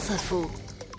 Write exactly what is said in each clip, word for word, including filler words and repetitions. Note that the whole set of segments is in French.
Info.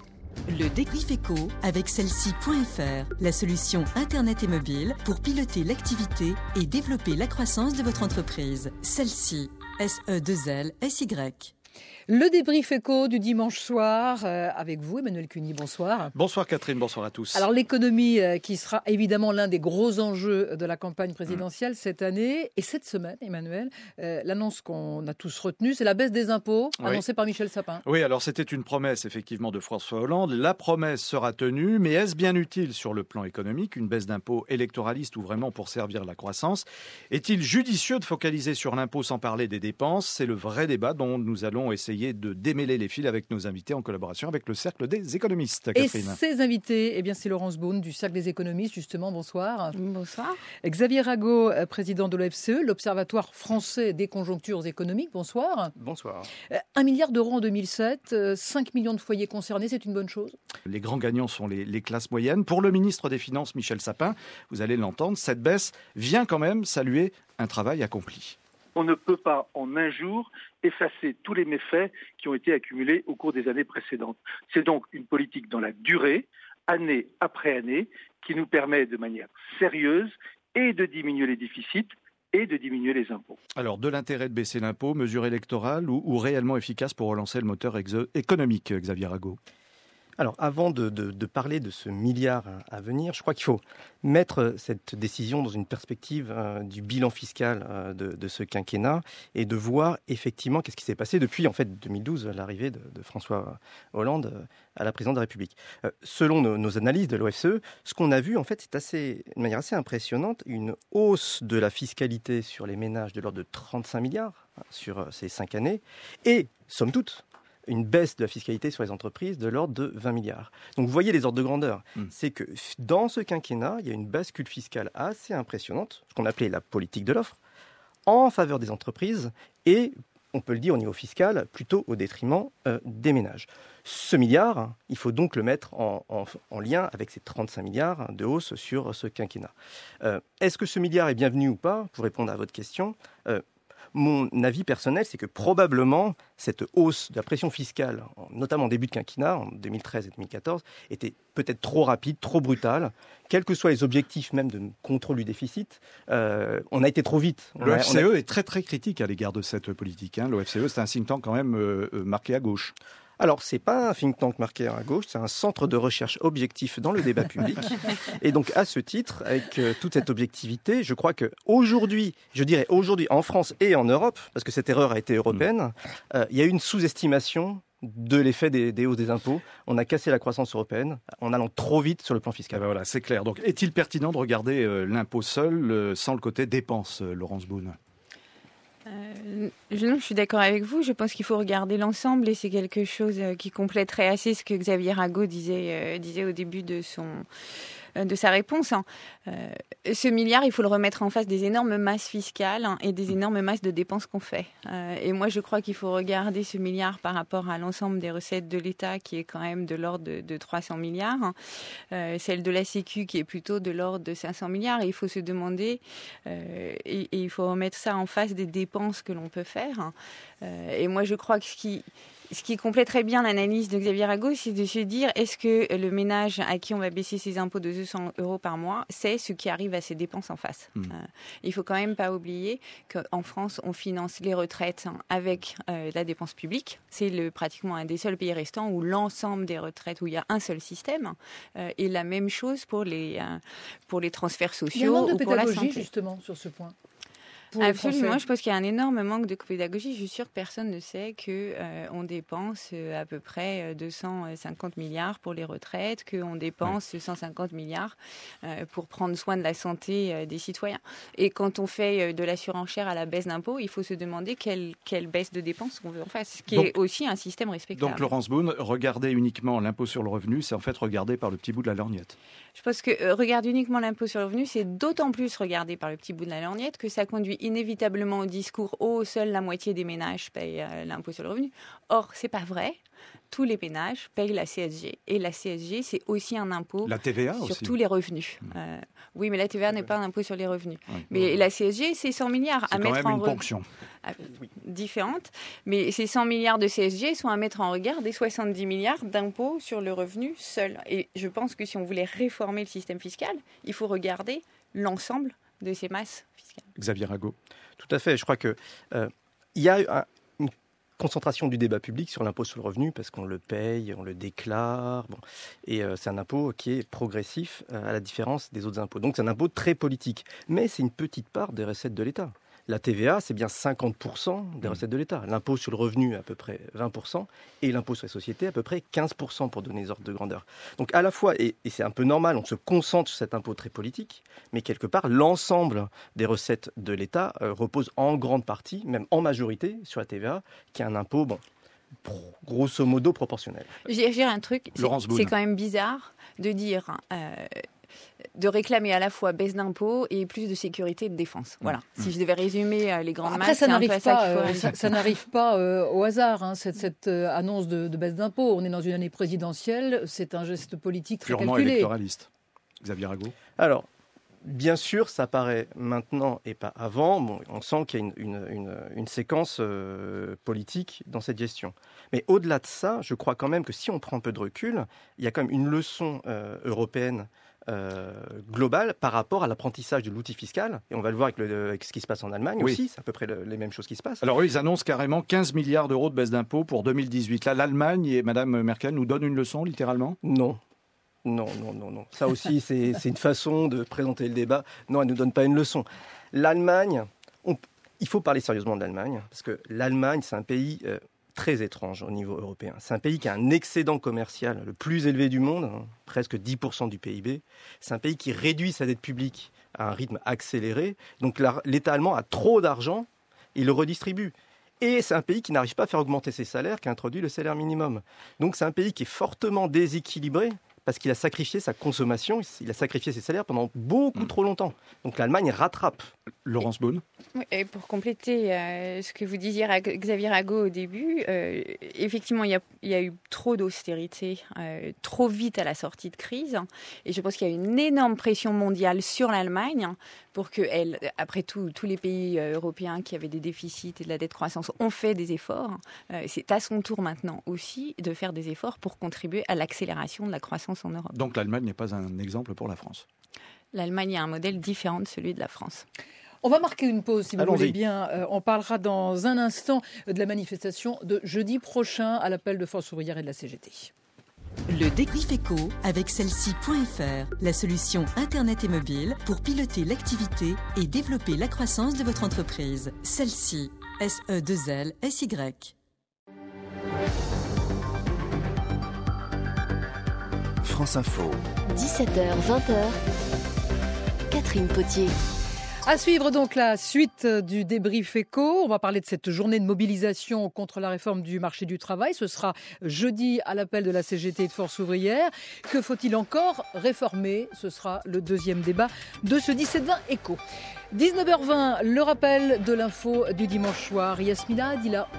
Le débrief éco avec celle-ci point f r, la solution Internet et mobile pour piloter l'activité et développer la croissance de votre entreprise. Celle-ci, S E deux L S Y. Le débrief éco du dimanche soir euh, avec vous, Emmanuel Cuny, bonsoir. Bonsoir Catherine, bonsoir à tous. Alors l'économie euh, qui sera évidemment l'un des gros enjeux de la campagne présidentielle mmh. cette année et cette semaine, Emmanuel, euh, l'annonce qu'on a tous retenue, c'est la baisse des impôts oui. annoncée par Michel Sapin. Oui, alors c'était une promesse effectivement de François Hollande. La promesse sera tenue, mais est-ce bien utile sur le plan économique, une baisse d'impôts électoraliste ou vraiment pour servir la croissance? Est-il judicieux de focaliser sur l'impôt sans parler des dépenses? C'est le vrai débat dont nous allons essayer de démêler les fils avec nos invités en collaboration avec le Cercle des économistes. Catherine. Et ces invités, eh bien, c'est Laurence Beaune du Cercle des économistes, justement. Bonsoir. Bonsoir. Xavier Rago, président de l'O F C E, l'Observatoire français des conjonctures économiques. Bonsoir. Bonsoir. Un milliard d'euros en deux mille sept, cinq millions de foyers concernés, c'est une bonne chose? Les grands gagnants sont les, les classes moyennes. Pour le ministre des Finances, Michel Sapin, vous allez l'entendre, cette baisse vient quand même saluer un travail accompli. On ne peut pas, en un jour, effacer tous les méfaits qui ont été accumulés au cours des années précédentes. C'est donc une politique dans la durée, année après année, qui nous permet de manière sérieuse et de diminuer les déficits et de diminuer les impôts. Alors, de l'intérêt de baisser l'impôt, mesure électorale ou, ou réellement efficace pour relancer le moteur exo- économique, Xavier Rago? Alors, avant de, de, de parler de ce milliard à venir, je crois qu'il faut mettre cette décision dans une perspective euh, du bilan fiscal euh, de, de ce quinquennat et de voir effectivement qu'est-ce qui s'est passé depuis en fait deux mille douze, l'arrivée de, de François Hollande euh, à la présidence de la République. Euh, selon nos, nos analyses de l'O F C E, ce qu'on a vu en fait, c'est assez, de manière assez impressionnante, une hausse de la fiscalité sur les ménages de l'ordre de trente-cinq milliards hein, sur euh, ces cinq années et, somme toute, une baisse de la fiscalité sur les entreprises de l'ordre de vingt milliards. Donc vous voyez les ordres de grandeur. Mmh. C'est que dans ce quinquennat, il y a une bascule fiscale assez impressionnante, ce qu'on appelait la politique de l'offre, en faveur des entreprises et, on peut le dire au niveau fiscal, plutôt au détriment euh, des ménages. Ce milliard, il faut donc le mettre en, en, en lien avec ces trente-cinq milliards de hausse sur ce quinquennat. Euh, est-ce que ce milliard est bienvenu ou pas? Pour répondre à votre question, euh, mon avis personnel, c'est que probablement cette hausse de la pression fiscale, notamment en début de quinquennat, en deux mille treize et deux mille quatorze, était peut-être trop rapide, trop brutale. Quels que soient les objectifs même de contrôle du déficit, euh, on a été trop vite. L'O F C E a... est très très critique à l'égard de cette politique. Hein. L'O F C E, c'est un think tank quand même euh, marqué à gauche. Alors, ce n'est pas un think tank marqué à gauche, c'est un centre de recherche objectif dans le débat public. Et donc, à ce titre, avec euh, toute cette objectivité, je crois qu'aujourd'hui, je dirais aujourd'hui en France et en Europe, parce que cette erreur a été européenne, euh, il y a eu une sous-estimation de l'effet des, des hausses des impôts. On a cassé la croissance européenne en allant trop vite sur le plan fiscal. Ah ben voilà, c'est clair. Donc, est-il pertinent de regarder euh, l'impôt seul, euh, sans le côté dépenses, euh, Laurence Beaune? Euh, je, non, je suis d'accord avec vous. Je pense qu'il faut regarder l'ensemble et c'est quelque chose qui compléterait assez ce que Xavier Rago disait, euh, disait au début de son euh, de sa réponse. Hein. Euh, ce milliard, il faut le remettre en face des énormes masses fiscales hein, et des énormes masses de dépenses qu'on fait. Euh, et moi, je crois qu'il faut regarder ce milliard par rapport à l'ensemble des recettes de l'État qui est quand même de l'ordre de, de trois cents milliards. Hein. Euh, celle de la Sécu qui est plutôt de l'ordre de cinq cents milliards. Et il faut se demander, euh, et, et il faut remettre ça en face des dépenses que l'on peut faire. Hein. Euh, et moi, je crois que ce qui... Ce qui compléterait bien l'analyse de Xavier Rago, c'est de se dire est-ce que le ménage à qui on va baisser ses impôts de deux cents euros par mois, c'est ce qui arrive à ses dépenses en face. Mmh. Euh, il faut quand même pas oublier qu'en France, on finance les retraites hein, avec euh, la dépense publique. C'est le, pratiquement un des seuls pays restants où l'ensemble des retraites, où il y a un seul système. Euh, et la même chose pour les, euh, pour les transferts sociaux. Il y a un manque de ou pour la pédagogie santé. Justement sur ce point. Absolument, je pense qu'il y a un énorme manque de pédagogie. Je suis sûre que personne ne sait qu'on euh, dépense euh, à peu près deux cent cinquante milliards pour les retraites, qu'on dépense ouais. cent cinquante milliards euh, pour prendre soin de la santé euh, des citoyens. Et quand on fait euh, de la surenchère à la baisse d'impôts, il faut se demander quelle, quelle baisse de dépenses on veut en face, ce qui donc, est aussi un système respectable. Donc Laurence Beaune, regarder uniquement l'impôt sur le revenu, c'est en fait regarder par le petit bout de la lorgnette. Je pense que euh, regarder uniquement l'impôt sur le revenu, c'est d'autant plus regarder par le petit bout de la lorgnette que ça conduit inévitablement au discours « Oh, seule la moitié des ménages payent euh, l'impôt sur le revenu ». Or, c'est pas vrai. Tous les ménages payent la C S G. Et la C S G, c'est aussi un impôt la T V A sur aussi. tous les revenus. Mmh. Euh, oui, mais la T V A n'est pas un impôt sur les revenus. Oui, mais oui. la C S G, c'est cent milliards c'est à mettre en regard. C'est quand même une ponction. Ah, oui. Différente. Mais ces cent milliards de C S G sont à mettre en regard des soixante-dix milliards d'impôts sur le revenu seul. Et je pense que si on voulait réformer le système fiscal, il faut regarder l'ensemble de ces masses fiscales. Xavier Rago. Tout à fait. Je crois qu'il euh, y a un, une concentration du débat public sur l'impôt sur le revenu parce qu'on le paye, on le déclare. Bon. Et euh, c'est un impôt qui est progressif euh, à la différence des autres impôts. Donc c'est un impôt très politique. Mais c'est une petite part des recettes de l'État. La T V A, c'est bien cinquante pour cent des recettes de l'État. L'impôt sur le revenu, à peu près vingt pour cent. Et l'impôt sur les sociétés, à peu près quinze pour cent pour donner des ordres de grandeur. Donc à la fois, et, et c'est un peu normal, on se concentre sur cet impôt très politique, mais quelque part, l'ensemble des recettes de l'État euh, repose en grande partie, même en majorité, sur la T V A, qui est un impôt, bon, grosso modo proportionnel. J'ai, j'ai un truc, c'est, c'est quand même bizarre de dire... Euh, de réclamer à la fois baisse d'impôts et plus de sécurité et de défense. Voilà. Mmh. Si je devais résumer euh, les grandes Après, masses, ça c'est n'arrive un peu pas, ça qu'il faut euh, ça, ça n'arrive pas euh, au hasard, hein, cette, cette euh, annonce de, de baisse d'impôts. On est dans une année présidentielle, c'est un geste politique très purement calculé. électoraliste. Xavier Rago. Alors, bien sûr, ça paraît maintenant et pas avant. Bon, on sent qu'il y a une, une, une, une séquence euh, politique dans cette gestion. Mais au-delà de ça, je crois quand même que si on prend un peu de recul, il y a quand même une leçon euh, européenne Euh, global par rapport à l'apprentissage de l'outil fiscal. Et on va le voir avec, le, avec ce qui se passe en Allemagne oui. aussi. C'est à peu près le, les mêmes choses qui se passent. Alors eux, ils annoncent carrément quinze milliards d'euros de baisse d'impôts pour deux mille dix-huit. Là, l'Allemagne et Mme Merkel nous donnent une leçon, littéralement ? Non. Non, non, non, non. Ça aussi, c'est, c'est une façon de présenter le débat. Non, elle ne nous donne pas une leçon. L'Allemagne, on, il faut parler sérieusement de l'Allemagne, parce que l'Allemagne, c'est un pays... Euh, très étrange au niveau européen. C'est un pays qui a un excédent commercial le plus élevé du monde, hein, presque dix pour cent du P I B. C'est un pays qui réduit sa dette publique à un rythme accéléré. Donc la, l'État allemand a trop d'argent, il le redistribue. Et c'est un pays qui n'arrive pas à faire augmenter ses salaires, qui a introduit le salaire minimum. Donc c'est un pays qui est fortement déséquilibré parce qu'il a sacrifié sa consommation, il a sacrifié ses salaires pendant beaucoup mmh. trop longtemps. Donc l'Allemagne rattrape. Laurence Boone. Oui, et pour compléter euh, ce que vous disiez, Xavier Rago, au début, euh, effectivement, il y, a, il y a eu trop d'austérité, euh, trop vite à la sortie de crise. Et je pense qu'il y a une énorme pression mondiale sur l'Allemagne pour que, elle, après tout, tous les pays euh, européens qui avaient des déficits et de la dette croissance ont fait des efforts. Euh, c'est à son tour maintenant aussi de faire des efforts pour contribuer à l'accélération de la croissance en Europe. Donc l'Allemagne n'est pas un exemple pour la France. L'Allemagne a un modèle différent de celui de la France. On va marquer une pause, si vous Allons-y. voulez bien. Euh, on parlera dans un instant de la manifestation de jeudi prochain à l'appel de Force ouvrière et de la C G T. Le débrief éco avec celle-ci point f r, la solution Internet et mobile pour piloter l'activité et développer la croissance de votre entreprise. Celle-ci, S E deux L S Y. France Info. dix-sept heures vingt. Catherine Potier. À suivre donc la suite du débrief éco. On va parler de cette journée de mobilisation contre la réforme du marché du travail. Ce sera jeudi à l'appel de la C G T et de Force ouvrière. Que faut-il encore réformer ? Ce sera le deuxième débat de ce dix-sept vingt éco. dix-neuf heures vingt, le rappel de l'info du dimanche soir. Yasmina Adila.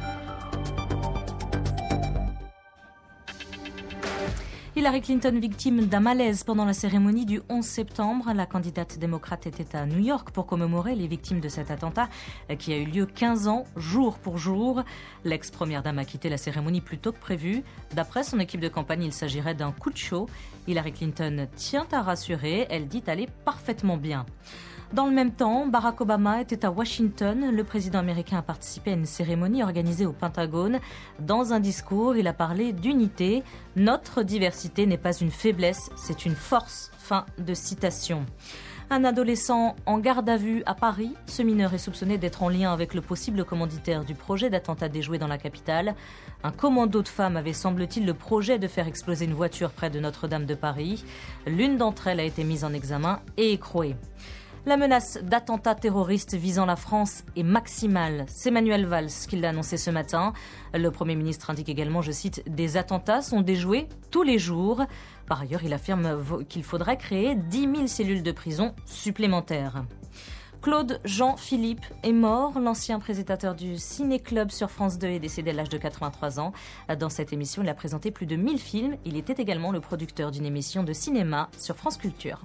Hillary Clinton, victime d'un malaise pendant la cérémonie du onze septembre. La candidate démocrate était à New York pour commémorer les victimes de cet attentat qui a eu lieu quinze ans, jour pour jour. L'ex-première dame a quitté la cérémonie plus tôt que prévu. D'après son équipe de campagne, il s'agirait d'un coup de chaud. Hillary Clinton tient à rassurer. Elle dit aller parfaitement bien. Dans le même temps, Barack Obama était à Washington. Le président américain a participé à une cérémonie organisée au Pentagone. Dans un discours, il a parlé d'unité. Notre diversité n'est pas une faiblesse, c'est une force. Fin de citation. Un adolescent en garde à vue à Paris. Ce mineur est soupçonné d'être en lien avec le possible commanditaire du projet d'attentat déjoué dans la capitale. Un commando de femmes avait, semble-t-il, le projet de faire exploser une voiture près de Notre-Dame de Paris. L'une d'entre elles a été mise en examen et écrouée. La menace d'attentats terroristes visant la France est maximale. C'est Manuel Valls qui l'a annoncé ce matin. Le Premier ministre indique également, je cite, « Des attentats sont déjoués tous les jours ». Par ailleurs, il affirme qu'il faudrait créer dix mille cellules de prison supplémentaires. Claude Jean-Philippe est mort. L'ancien présentateur du Ciné-Club sur France deux est décédé à l'âge de quatre-vingt-trois ans. Dans cette émission, il a présenté plus de mille films. Il était également le producteur d'une émission de cinéma sur France Culture.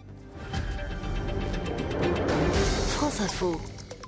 France Info.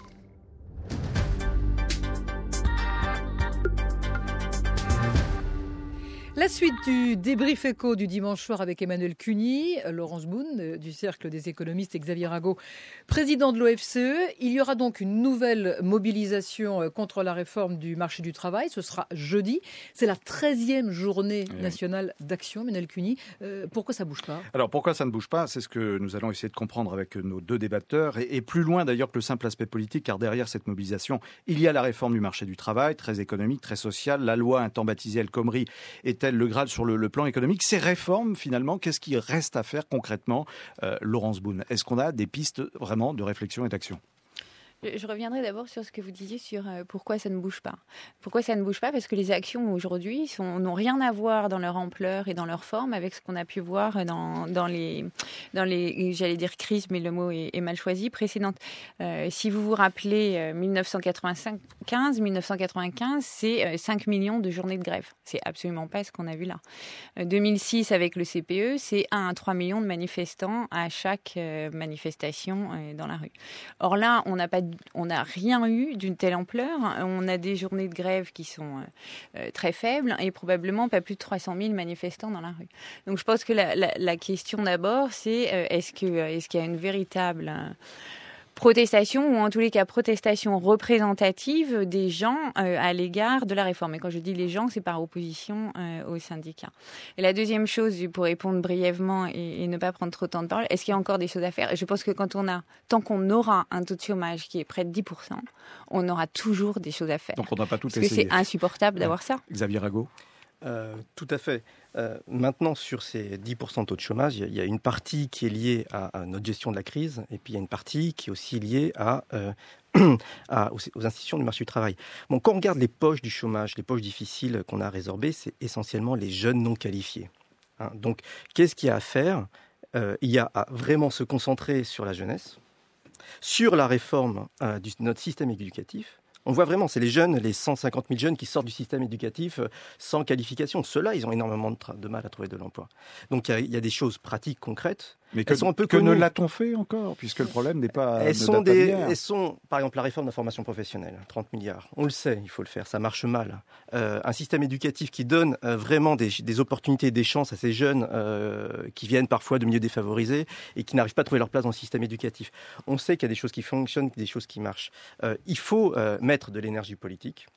La suite du débrief éco du dimanche soir avec Emmanuel Cuny, Laurence Boone du Cercle des économistes et Xavier Rago, président de l'O F C E. Il y aura donc une nouvelle mobilisation contre la réforme du marché du travail. Ce sera jeudi. C'est la treizième journée oui. nationale d'action, Emmanuel Cuny. Euh, pourquoi ça ne bouge pas ? Alors pourquoi ça ne bouge pas ? C'est ce que nous allons essayer de comprendre avec nos deux débatteurs. Et, et plus loin d'ailleurs que le simple aspect politique, car derrière cette mobilisation, il y a la réforme du marché du travail, très économique, très sociale. La loi, un temps baptisée El Khomri, est le Graal sur le, le plan économique. Ces réformes, finalement, qu'est-ce qui reste à faire concrètement, euh, Laurence Boone ? Est-ce qu'on a des pistes vraiment de réflexion et d'action ? Je reviendrai d'abord sur ce que vous disiez sur euh, pourquoi ça ne bouge pas. Pourquoi ça ne bouge pas ? Parce que les actions aujourd'hui sont, n'ont rien à voir dans leur ampleur et dans leur forme avec ce qu'on a pu voir dans, dans, les, dans les, j'allais dire crises, mais le mot est, est mal choisi, précédentes. Euh, si vous vous rappelez, euh, dix-neuf cent quatre-vingt-quinze, dix-neuf cent quatre-vingt-quinze, c'est euh, cinq millions de journées de grève. C'est absolument pas ce qu'on a vu là. Euh, deux mille six, avec le C P E, c'est un à trois millions de manifestants à chaque euh, manifestation euh, dans la rue. Or là, on n'a pas On n'a rien eu d'une telle ampleur. On a des journées de grève qui sont euh, très faibles et probablement pas plus de trois cent mille manifestants dans la rue. Donc je pense que la, la, la question d'abord, c'est euh, est-ce que, est-ce qu'il y a une véritable euh, protestation, ou en tous les cas protestation représentative des gens euh, à l'égard de la réforme. Et quand je dis les gens, c'est par opposition euh, aux syndicats. Et la deuxième chose, pour répondre brièvement et, et ne pas prendre trop de temps de parole, est-ce qu'il y a encore des choses à faire ? Et je pense que quand on a, tant qu'on aura un taux de chômage qui est près de dix pour cent, on aura toujours des choses à faire. Donc on n'a pas tout Parce essayé. que c'est insupportable d'avoir ça. Xavier Rago ? Euh, tout à fait. Euh, maintenant, sur ces dix pour cent de taux de chômage, il y, y a une partie qui est liée à, à notre gestion de la crise, et puis il y a une partie qui est aussi liée à, euh, à, aux, aux institutions du marché du travail. Bon, quand on regarde les poches du chômage, les poches difficiles qu'on a à résorber, c'est essentiellement les jeunes non qualifiés. Hein, donc, qu'est-ce qu'il y a à faire ? euh, Il y a à vraiment se concentrer sur la jeunesse, sur la réforme euh, de notre système éducatif. On voit vraiment, c'est les jeunes, les cent cinquante mille jeunes qui sortent du système éducatif sans qualification. Ceux-là, ils ont énormément de, tra- de mal à trouver de l'emploi. Donc il y a, il y a des choses pratiques, concrètes. Mais que, sont un peu que ne connues. l'a-t-on fait encore ? Puisque le problème n'est pas... Elles ne sont, date pas des, d'hier. elles sont, par exemple, la réforme de la formation professionnelle, trente milliards. On le sait, il faut le faire, ça marche mal. Euh, un système éducatif qui donne euh, vraiment des, des opportunités, des chances à ces jeunes euh, qui viennent parfois de milieux défavorisés et qui n'arrivent pas à trouver leur place dans le système éducatif. On sait qu'il y a des choses qui fonctionnent, des choses qui marchent. Euh, il faut euh, mettre de l'énergie politique.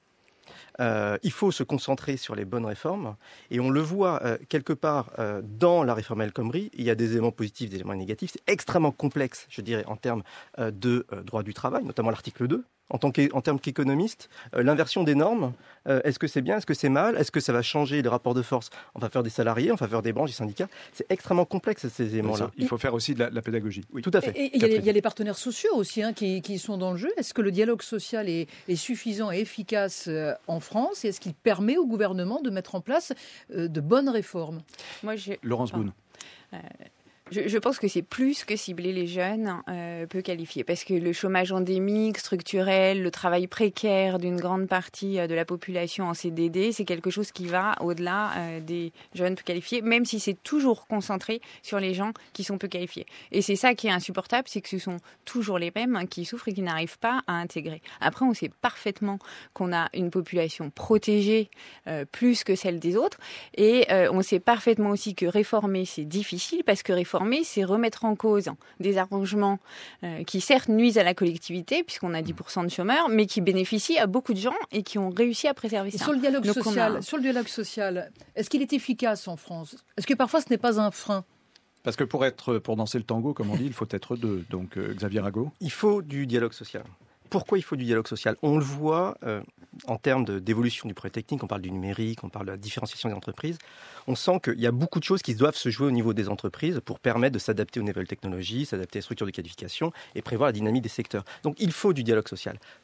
Euh, il faut se concentrer sur les bonnes réformes et on le voit euh, quelque part euh, dans la réforme El Khomri, il y a des éléments positifs, des éléments négatifs. C'est extrêmement complexe, je dirais, en termes euh, de euh, droit du travail, notamment l'article deux. En, tant en termes qu'économiste, euh, l'inversion des normes, euh, est-ce que c'est bien, est-ce que c'est mal, est-ce que ça va changer les rapports de force en faveur des salariés, en faveur des branches, des syndicats ? C'est extrêmement complexe ces éléments-là. Il faut faire aussi de la, la pédagogie. Oui, tout à fait. Et il y, y a les partenaires sociaux aussi hein, qui, qui sont dans le jeu. Est-ce que le dialogue social est, est suffisant et efficace euh, en France ? Et est-ce qu'il permet au gouvernement de mettre en place euh, de bonnes réformes ? Moi, je... Laurence Boone. Euh... Je, je pense que c'est plus que cibler les jeunes euh, peu qualifiés, parce que le chômage endémique, structurel, le travail précaire d'une grande partie de la population en C D D, c'est quelque chose qui va au-delà euh, des jeunes peu qualifiés, même si c'est toujours concentré sur les gens qui sont peu qualifiés. Et c'est ça qui est insupportable, c'est que ce sont toujours les mêmes qui souffrent et qui n'arrivent pas à intégrer. Après, on sait parfaitement qu'on a une population protégée euh, plus que celle des autres, et euh, on sait parfaitement aussi que réformer, c'est difficile, parce que réformer, c'est remettre en cause des arrangements euh, qui certes nuisent à la collectivité, puisqu'on a dix pour cent de chômeurs, mais qui bénéficient à beaucoup de gens et qui ont réussi à préserver ça. Sur le dialogue Donc social, a... sur le dialogue social, est-ce qu'il est efficace en France ? Est-ce que parfois ce n'est pas un frein ? Parce que pour, être, pour danser le tango, comme on dit, il faut être deux. Donc euh, Xavier Rago ? Il faut du dialogue social. Pourquoi il faut du dialogue social ? On le voit euh, en termes de, d'évolution du projet technique, on parle du numérique, on parle de la différenciation des entreprises. On sent qu'il y a beaucoup de choses qui doivent se jouer au niveau des entreprises pour permettre de s'adapter aux nouvelles technologies, s'adapter à la structure de qualification et prévoir la dynamique des secteurs. Donc il faut du dialogue social.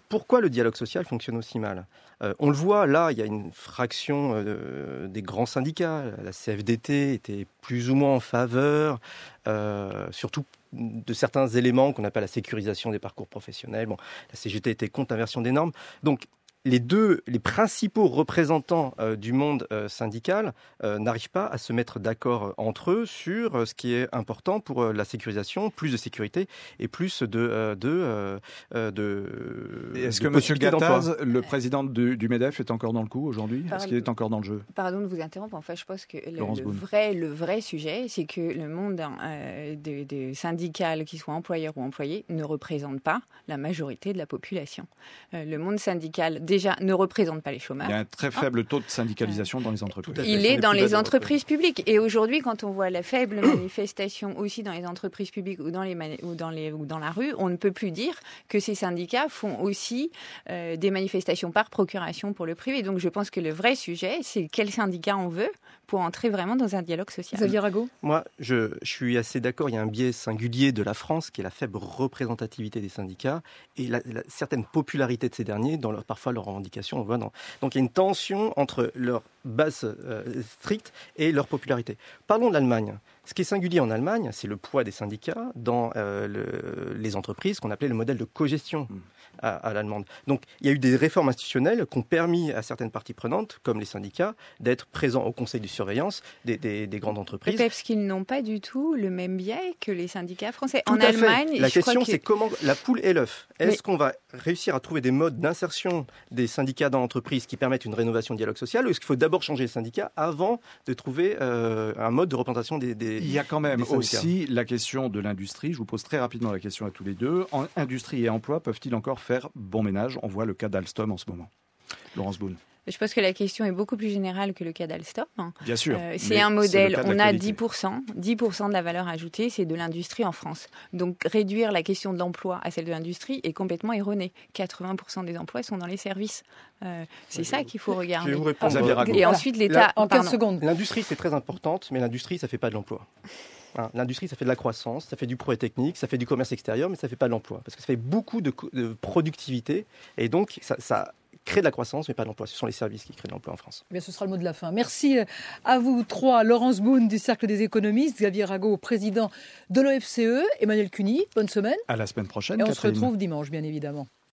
pourquoi le dialogue social fonctionne aussi mal ? euh, On le voit, là, il y a une fraction euh, des grands syndicats. La C F D T était plus ou moins en faveur, euh, surtout de certains éléments qu'on appelle la sécurisation des parcours professionnels. Bon, la C G T était contre l'inversion des normes. Donc, les deux, les principaux représentants euh, du monde euh, syndical euh, n'arrivent pas à se mettre d'accord entre eux sur euh, ce qui est important pour euh, la sécurisation, plus de sécurité et plus de euh, de euh, de. Et est-ce de que M. Gattaz, d'emploi. le président du, du MEDEF, est encore dans le coup aujourd'hui ? Pardon. Est-ce qu'il est encore dans le jeu ? Pardon de vous interrompre. Enfin, je pense que le, Laurence le Boone. vrai, le vrai sujet, c'est que le monde euh, des de syndical, qu'ils soient employeurs ou employés, ne représente pas la majorité de la population. Euh, le monde syndical, déjà, ne représente pas les chômeurs. Il y a un très faible taux de syndicalisation dans les entreprises. Il est dans les entreprises publiques. Et aujourd'hui, quand on voit la faible manifestation aussi dans les entreprises publiques ou dans, les mani- ou dans, les, ou dans la rue, on ne peut plus dire que ces syndicats font aussi euh, des manifestations par procuration pour le privé. Donc je pense que le vrai sujet, c'est quel syndicat on veut pour entrer vraiment dans un dialogue social. Xavier Rago ? Moi, je, je suis assez d'accord. Il y a un biais singulier de la France qui est la faible représentativité des syndicats et la, la certaine popularité de ces derniers dans leur, parfois leurs revendications. On voit dans... Donc il y a une tension entre leur base euh, stricte et leur popularité. Parlons de l'Allemagne. Ce qui est singulier en Allemagne, c'est le poids des syndicats dans euh, le, les entreprises qu'on appelait le modèle de cogestion à, à l'allemande. Donc il y a eu des réformes institutionnelles qui ont permis à certaines parties prenantes, comme les syndicats, d'être présents au conseil de surveillance des, des, des grandes entreprises. Parce qu'ils n'ont pas du tout le même biais que les syndicats français. Tout en à fait. Allemagne, la je question, crois que... c'est comment la poule et l'œuf. Est-ce Mais... qu'on va réussir à trouver des modes d'insertion des syndicats dans l'entreprise qui permettent une rénovation du dialogue social, ou est-ce qu'il faut d'abord changer les syndicats avant de trouver euh, un mode de représentation des, des Il y a quand même aussi la question de l'industrie. Je vous pose très rapidement la question à tous les deux. En industrie et emploi peuvent-ils encore faire bon ménage ? On voit le cas d'Alstom en ce moment. Laurence Boone. Je pense que la question est beaucoup plus générale que le cas d'Alstom. Bien sûr. Euh, c'est un modèle, c'est on a dix pour cent, dix pour cent de la valeur ajoutée, c'est de l'industrie en France. Donc réduire la question de l'emploi à celle de l'industrie est complètement erroné. quatre-vingts pour cent des emplois sont dans les services. Euh, c'est ça qu'il faut regarder. Je vais vous répondre. Et voilà. Ensuite, l'État... En quinze secondes. L'industrie, c'est très importante, mais l'industrie, ça ne fait pas de l'emploi. Hein, l'industrie, ça fait de la croissance, ça fait du progrès technique, ça fait du commerce extérieur, mais ça ne fait pas de l'emploi. Parce que ça fait beaucoup de, de productivité. Et donc, ça... ça crée de la croissance, mais pas de l'emploi. Ce sont les services qui créent de l'emploi en France. Eh bien, ce sera le mot de la fin. Merci à vous trois. Laurence Boone du Cercle des économistes, Xavier Rago, président de l'O F C E, Emmanuel Cuny, bonne semaine. À la semaine prochaine, Et on Catherine. se retrouve dimanche, bien évidemment.